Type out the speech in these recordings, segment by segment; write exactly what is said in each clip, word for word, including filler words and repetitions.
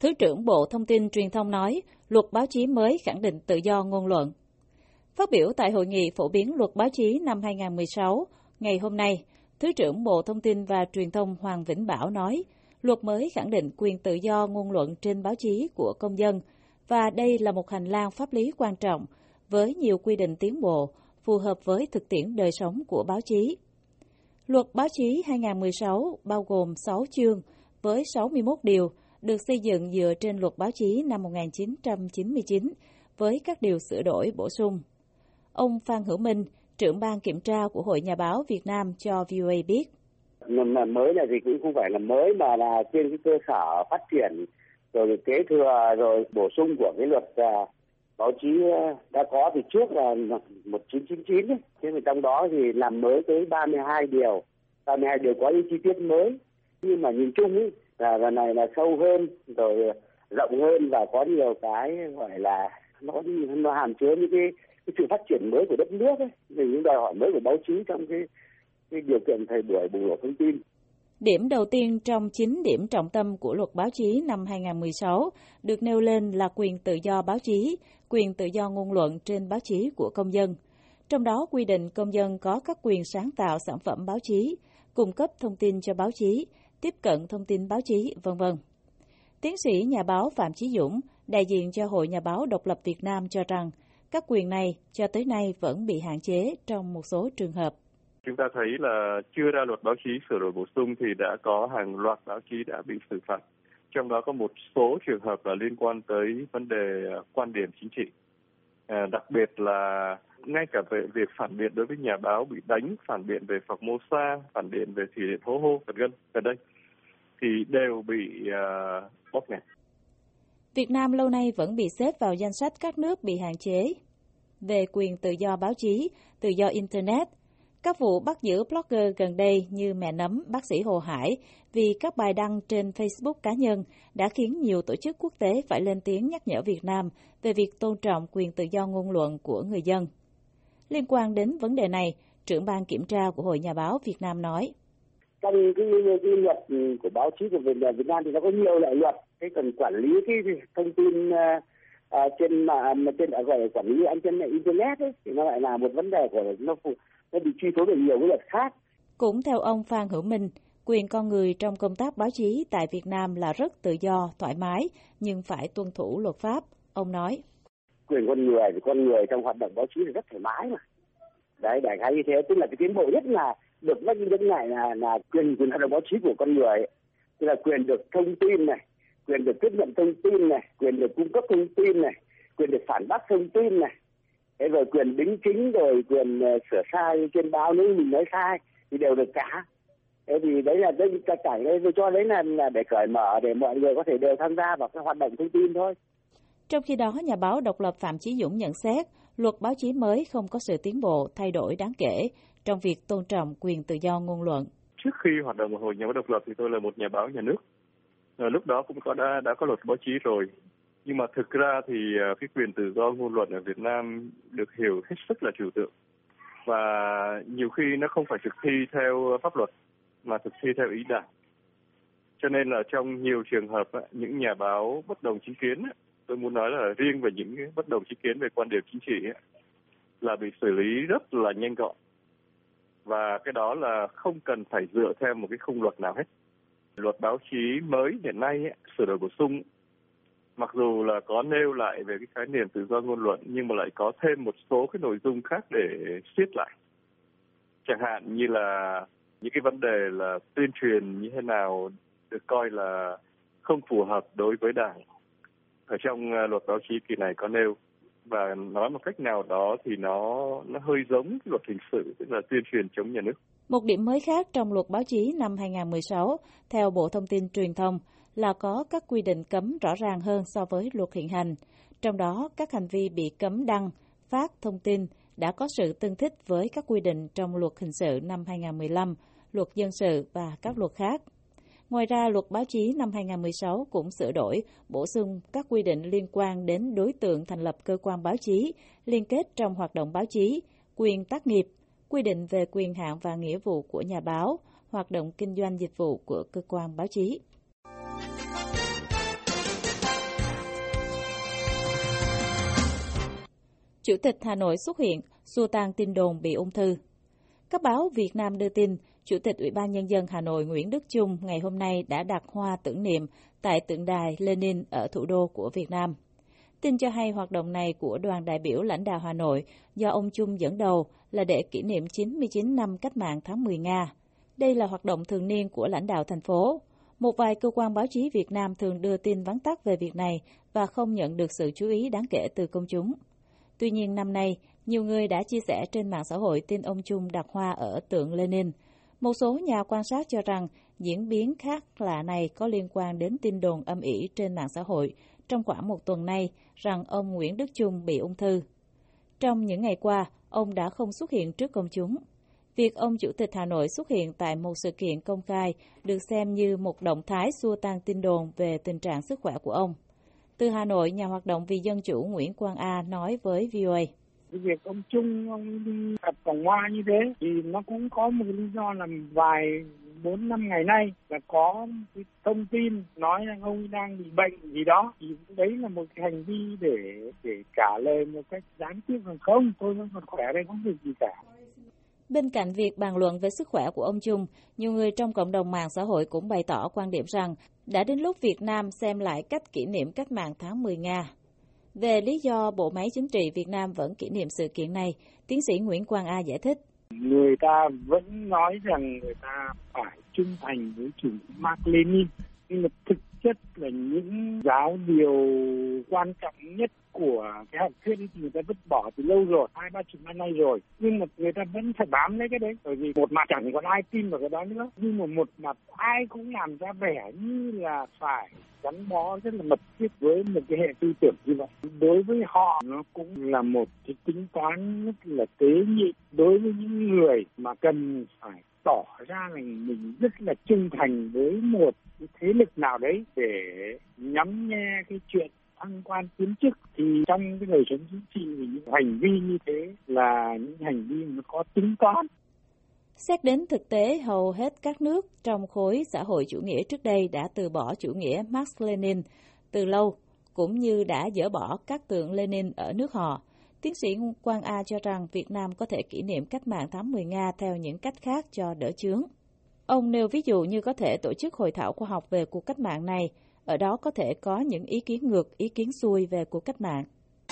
Thứ trưởng Bộ Thông tin Truyền thông nói, luật báo chí mới khẳng định tự do ngôn luận. Phát biểu tại hội nghị phổ biến luật báo chí năm hai không một sáu, ngày hôm nay, Thứ trưởng Bộ Thông tin và Truyền thông Hoàng Vĩnh Bảo nói, luật mới khẳng định quyền tự do ngôn luận trên báo chí của công dân, và đây là một hành lang pháp lý quan trọng với nhiều quy định tiến bộ, phù hợp với thực tiễn đời sống của báo chí. Luật báo chí hai không một sáu bao gồm sáu chương với sáu mươi mốt điều, được xây dựng dựa trên luật báo chí năm một nghìn chín trăm chín mươi chín với các điều sửa đổi bổ sung. Ông Phan Hữu Minh, trưởng ban kiểm tra của Hội Nhà báo Việt Nam cho vê o a biết. Mà mới này thì cũng không phải là mới, mà là trên cái cơ sở phát triển rồi kế thừa rồi bổ sung của cái luật uh, báo chí đã có từ trước là một nghìn chín trăm chín mươi chín ấy. Thế mà trong đó thì làm mới tới ba mươi hai điều, ba mươi hai điều có những chi tiết mới, nhưng mà nhìn chung ấy là lần này là sâu hơn rồi rộng hơn và có nhiều cái gọi là nó nó hàm chứa những cái, cái sự phát triển mới của đất nước ấy, về những đòi hỏi mới của báo chí trong cái cái điều kiện thời buổi bùng nổ thông tin. Điểm đầu tiên trong chín điểm trọng tâm của luật báo chí năm hai không một sáu được nêu lên là quyền tự do báo chí, quyền tự do ngôn luận trên báo chí của công dân. Trong đó quy định công dân có các quyền sáng tạo sản phẩm báo chí, cung cấp thông tin cho báo chí, tiếp cận thông tin báo chí, vân vân. Tiến sĩ nhà báo Phạm Chí Dũng, đại diện cho Hội Nhà báo Độc lập Việt Nam cho rằng các quyền này cho tới nay vẫn bị hạn chế trong một số trường hợp. Chúng ta thấy là chưa ra luật báo chí sửa đổi bổ sung thì đã có hàng loạt báo chí đã bị xử phạt. Trong đó có một số trường hợp là liên quan tới vấn đề quan điểm chính trị. À, đặc biệt là ngay cả về việc phản biện đối với nhà báo bị đánh, phản biện về Formosa, phản biện về thủy điện Hố Hô gần gần đây thì đều bị uh, bóp nghẹt. Việt Nam lâu nay vẫn bị xếp vào danh sách các nước bị hạn chế về quyền tự do báo chí, tự do Internet. Các vụ bắt giữ blogger gần đây như mẹ nấm bác sĩ Hồ Hải vì các bài đăng trên Facebook cá nhân đã khiến nhiều tổ chức quốc tế phải lên tiếng nhắc nhở Việt Nam về việc tôn trọng quyền tự do ngôn luận của người dân. Liên quan đến vấn đề này, trưởng ban kiểm tra của Hội Nhà báo Việt Nam nói. Trong cái, cái luật của báo chí của Việt Nam thì nó có nhiều loại luật, cái cần quản lý cái thông tin uh, uh, trên mà trên gọi là quản lý trên internet ấy, thì nó lại là một vấn đề của nó nó bị truy tố về nhiều cái luật khác. Cũng theo ông Phan Hữu Minh, quyền con người trong công tác báo chí tại Việt Nam là rất tự do, thoải mái, nhưng phải tuân thủ luật pháp. Ông nói. Quyền con người thì con người trong hoạt động báo chí là rất thoải mái mà. Đấy, đại khái như thế, tức là cái tiến bộ nhất là được nhắc đến này là là quyền quyền hoạt động báo chí của con người ấy. Tức là quyền được thông tin này, quyền được tiếp nhận thông tin này, quyền được cung cấp thông tin này, quyền được phản bác thông tin này. Thế rồi quyền đính chính, rồi quyền uh, sửa sai trên báo nếu mình nói sai thì đều được cả. Thế thì đấy là đấy, cả cả đấy tôi cho đấy là, là để cởi mở để mọi người có thể đều tham gia vào cái hoạt động thông tin thôi. Trong khi đó, nhà báo độc lập Phạm Chí Dũng nhận xét luật báo chí mới không có sự tiến bộ, thay đổi đáng kể trong việc tôn trọng quyền tự do ngôn luận. Trước khi hoạt động một Hội Nhà báo độc lập thì tôi là một nhà báo nhà nước. À, lúc đó cũng có đã đã có luật báo chí rồi. Nhưng mà thực ra thì cái quyền tự do ngôn luận ở Việt Nam được hiểu hết sức là trừu tượng. Và nhiều khi nó không phải thực thi theo pháp luật mà thực thi theo ý đảng. Cho nên là trong nhiều trường hợp những nhà báo bất đồng chính kiến, tôi muốn nói là riêng về những bất đồng chính kiến về quan điểm chính trị là bị xử lý rất là nhanh gọn. Và cái đó là không cần phải dựa theo một cái khung luật nào hết. Luật báo chí mới hiện nay sửa đổi bổ sung, mặc dù là có nêu lại về cái khái niệm tự do ngôn luận nhưng mà lại có thêm một số cái nội dung khác để siết lại. Chẳng hạn như là những cái vấn đề là tuyên truyền như thế nào được coi là không phù hợp đối với đảng. Ở trong luật báo chí kỳ này có nêu, và nói một cách nào đó thì nó nó hơi giống luật hình sự, tức là tuyên truyền chống nhà nước. Một điểm mới khác trong luật báo chí năm hai không một sáu, theo Bộ Thông tin Truyền thông, là có các quy định cấm rõ ràng hơn so với luật hiện hành. Trong đó, các hành vi bị cấm đăng, phát thông tin đã có sự tương thích với các quy định trong luật hình sự năm hai không một lăm, luật dân sự và các luật khác. Ngoài ra, luật báo chí năm hai không một sáu cũng sửa đổi, bổ sung các quy định liên quan đến đối tượng thành lập cơ quan báo chí, liên kết trong hoạt động báo chí, quyền tác nghiệp, quy định về quyền hạn và nghĩa vụ của nhà báo, hoạt động kinh doanh dịch vụ của cơ quan báo chí. Chủ tịch Hà Nội xuất hiện, xua tan tin đồn bị ung thư. Các báo Việt Nam đưa tin, Chủ tịch Ủy ban Nhân dân Hà Nội Nguyễn Đức Chung ngày hôm nay đã đặt hoa tưởng niệm tại tượng đài Lenin ở thủ đô của Việt Nam. Tin cho hay hoạt động này của đoàn đại biểu lãnh đạo Hà Nội do ông Chung dẫn đầu là để kỷ niệm chín mươi chín năm cách mạng tháng mười Nga. Đây là hoạt động thường niên của lãnh đạo thành phố. Một vài cơ quan báo chí Việt Nam thường đưa tin vắn tắt về việc này và không nhận được sự chú ý đáng kể từ công chúng. Tuy nhiên năm nay, nhiều người đã chia sẻ trên mạng xã hội tin ông Chung đặt hoa ở tượng Lenin. Một số nhà quan sát cho rằng diễn biến khác lạ này có liên quan đến tin đồn âm ỉ trên mạng xã hội trong khoảng một tuần nay rằng ông Nguyễn Đức Chung bị ung thư. Trong những ngày qua, ông đã không xuất hiện trước công chúng. Việc ông Chủ tịch Hà Nội xuất hiện tại một sự kiện công khai được xem như một động thái xua tan tin đồn về tình trạng sức khỏe của ông. Từ Hà Nội, nhà hoạt động vì dân chủ Nguyễn Quang A nói với vê o a. Cái việc ông Chung ông đi đặt vòng hoa như thế thì nó cũng có một lý do là vài bốn năm ngày nay là có cái thông tin nói rằng ông đang bị bệnh gì đó, thì đấy là một cái hành vi để để trả lời một cách gián tiếp rằng không, tôi vẫn còn khỏe đây, không việc gì cả. Bên cạnh việc bàn luận về sức khỏe của ông Chung, nhiều người trong cộng đồng mạng xã hội cũng bày tỏ quan điểm rằng đã đến lúc Việt Nam xem lại cách kỷ niệm cách mạng tháng mười Nga. Về lý do Bộ Máy Chính trị Việt Nam vẫn kỷ niệm sự kiện này, tiến sĩ Nguyễn Quang A giải thích. Người ta vẫn nói rằng người ta phải trung thành với chủ nghĩa Mác Lênin, nhưng mà thực chất là những giáo điều quan trọng nhất của cái học thuyết thì người ta vứt bỏ từ lâu rồi, hai ba chục năm nay rồi. Nhưng mà người ta vẫn phải bám lấy cái đấy, bởi vì một mặt chẳng còn ai tin vào cái đó nữa, nhưng mà một mặt ai cũng làm ra vẻ như là phải gắn bó rất là mật thiết với một cái hệ tư tưởng như vậy. Đối với họ nó cũng là một cái tính toán rất là tế nhị đối với những người mà cần phải tỏ ra là mình rất là trung thành với một cái thế lực nào đấy để nhắm nghe cái chuyện thăng quan tiến chức. Thì trong cái đời sống chính trị thì những hành vi như thế là những hành vi nó có tính toán. Xét đến thực tế, hầu hết các nước trong khối xã hội chủ nghĩa trước đây đã từ bỏ chủ nghĩa Marx-Lenin từ lâu, cũng như đã dỡ bỏ các tượng Lenin ở nước họ. Tiến sĩ Quang A cho rằng Việt Nam có thể kỷ niệm cách mạng tháng mười Nga theo những cách khác cho đỡ chướng. Ông nêu ví dụ như có thể tổ chức hội thảo khoa học về cuộc cách mạng này, ở đó có thể có những ý kiến ngược, ý kiến xuôi về cuộc cách mạng.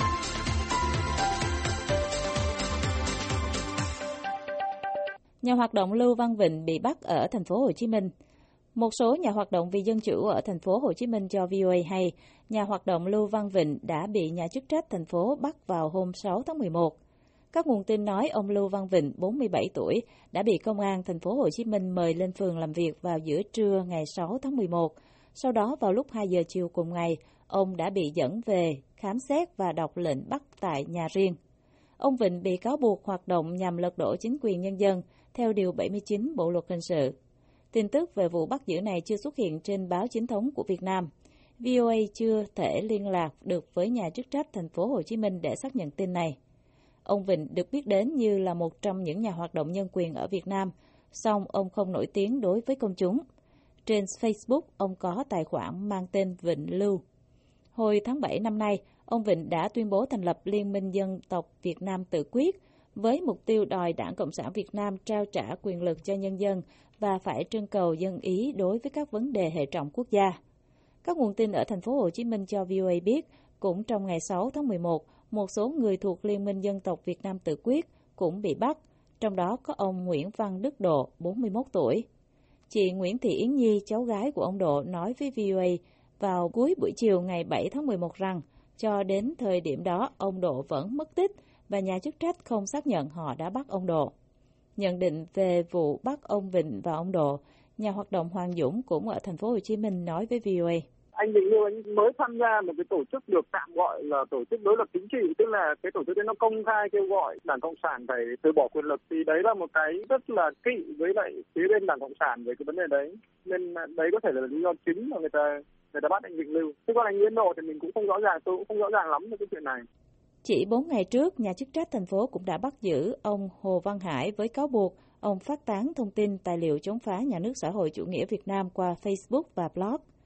Nhà hoạt động Lưu Văn Vịnh bị bắt ở thành phố Hồ Chí Minh. Một số nhà hoạt động vì dân chủ ở thành phố Hồ Chí Minh cho vê o a hay, nhà hoạt động Lưu Văn Vịnh đã bị nhà chức trách thành phố bắt vào hôm sáu tháng mười một. Các nguồn tin nói ông Lưu Văn Vịnh, bốn mươi bảy tuổi, đã bị công an thành phố Hồ Chí Minh mời lên phường làm việc vào giữa trưa ngày sáu tháng mười một. Sau đó vào lúc hai giờ chiều cùng ngày, ông đã bị dẫn về khám xét và đọc lệnh bắt tại nhà riêng. Ông Vịnh bị cáo buộc hoạt động nhằm lật đổ chính quyền nhân dân theo Điều bảy mươi chín Bộ Luật Hình sự. Tin tức về vụ bắt giữ này chưa xuất hiện trên báo chính thống của Việt Nam. vê o a chưa thể liên lạc được với nhà chức trách thành phố Hồ Chí Minh để xác nhận tin này. Ông Vịnh được biết đến như là một trong những nhà hoạt động nhân quyền ở Việt Nam, song ông không nổi tiếng đối với công chúng. Trên Facebook, ông có tài khoản mang tên Vịnh Lưu. Hồi tháng bảy năm nay, ông Vịnh đã tuyên bố thành lập Liên minh Dân tộc Việt Nam Tự Quyết với mục tiêu đòi Đảng Cộng sản Việt Nam trao trả quyền lực cho nhân dân và phải trưng cầu dân ý đối với các vấn đề hệ trọng quốc gia. Các nguồn tin ở thành phố Hồ Chí Minh cho vê o a biết, cũng trong ngày sáu tháng mười một, một số người thuộc Liên minh Dân tộc Việt Nam Tự Quyết cũng bị bắt, trong đó có ông Nguyễn Văn Đức Độ, bốn mươi mốt tuổi. Chị Nguyễn Thị Yến Nhi, cháu gái của ông Độ, nói với vê o a vào cuối buổi chiều ngày bảy tháng mười một rằng cho đến thời điểm đó ông Độ vẫn mất tích và nhà chức trách không xác nhận họ đã bắt ông Độ. Nhận định về vụ bắt ông Vịnh và ông Độ, nhà hoạt động Hoàng Dũng cũng ở thành phố Hồ Chí Minh nói với vê o a. Anh Vịnh Lưu anh mới tham gia một cái tổ chức được tạm gọi là tổ chức đối lập chính trị, tức là cái tổ chức đấy nó công khai kêu gọi Đảng Cộng sản phải từ bỏ quyền lực, thì đấy là một cái rất là kỵ với lại phía bên Đảng Cộng sản về cái vấn đề đấy, nên đấy có thể là lý do chính mà người ta người ta bắt anh Vịnh Lưu. Thế còn anh Nguyễn Độ thì mình cũng không rõ ràng, tôi cũng không rõ ràng lắm về cái chuyện này. Chỉ bốn ngày trước, nhà chức trách thành phố cũng đã bắt giữ ông Hồ Văn Hải với cáo buộc ông phát tán thông tin tài liệu chống phá nhà nước xã hội chủ nghĩa Việt Nam qua Facebook và blog.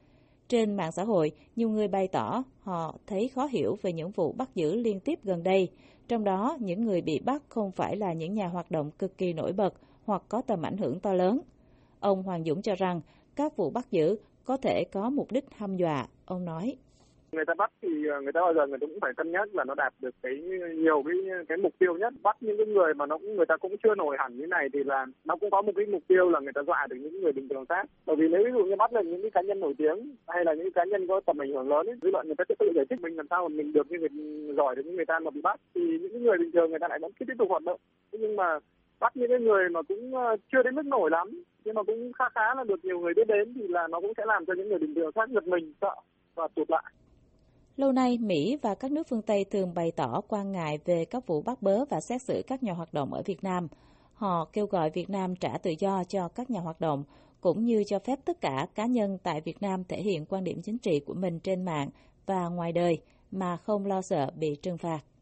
Trên mạng xã hội, nhiều người bày tỏ họ thấy khó hiểu về những vụ bắt giữ liên tiếp gần đây, trong đó những người bị bắt không phải là những nhà hoạt động cực kỳ nổi bật hoặc có tầm ảnh hưởng to lớn. Ông Hoàng Dũng cho rằng các vụ bắt giữ có thể có mục đích hăm dọa. Ông nói: Người ta bắt thì người ta bao giờ người ta cũng phải cân nhắc là nó đạt được cái nhiều cái cái mục tiêu nhất. Bắt những cái người mà nó cũng người ta cũng chưa nổi hẳn như này thì là nó cũng có một cái mục tiêu là người ta dọa được những người bình thường khác. Bởi vì nếu ví dụ như bắt được những cái cá nhân nổi tiếng hay là những cá nhân có tầm ảnh hưởng lớn ấy, dư luận người ta sẽ tự giải thích mình làm sao mà mình được như người giỏi được như người ta mà bị bắt, thì những người bình thường người ta lại vẫn cứ tiếp tục hoạt động. Nhưng mà bắt những cái người mà cũng chưa đến mức nổi lắm nhưng mà cũng khá khá là được nhiều người biết đến thì là nó cũng sẽ làm cho những người bình thường khác giật mình, sợ và tụt lại. Lâu nay, Mỹ và các nước phương Tây thường bày tỏ quan ngại về các vụ bắt bớ và xét xử các nhà hoạt động ở Việt Nam. Họ kêu gọi Việt Nam trả tự do cho các nhà hoạt động, cũng như cho phép tất cả cá nhân tại Việt Nam thể hiện quan điểm chính trị của mình trên mạng và ngoài đời mà không lo sợ bị trừng phạt.